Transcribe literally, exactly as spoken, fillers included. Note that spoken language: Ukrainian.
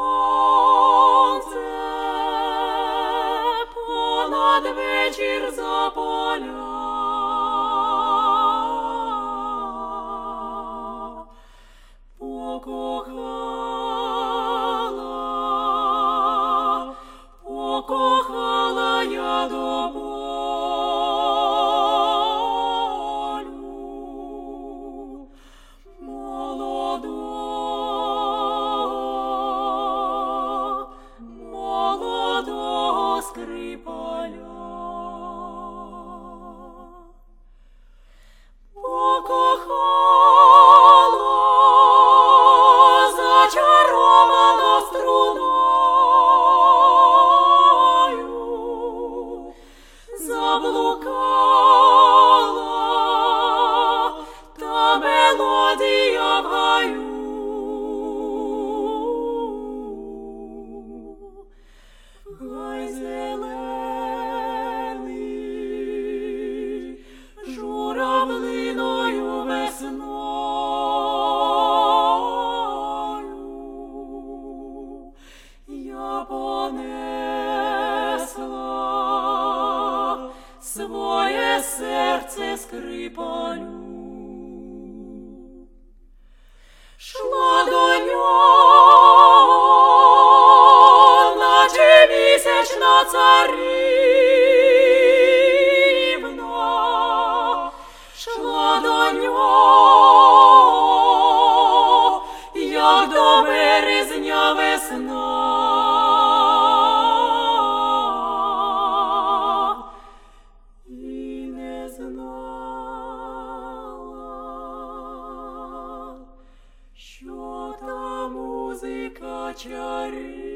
сонце понад вечір за поля. Покохала, покохала я до болю молодого, молодого Скрипаля. Покохала зачарована струною, заблукала та мелодія в гаю. Гай зелений журавлиною весною я понесла своє серце Скрипалю. Шла до нього, наче місячна царівна, шла до нього, як до березня весна. І не знала, що та музика чарівна.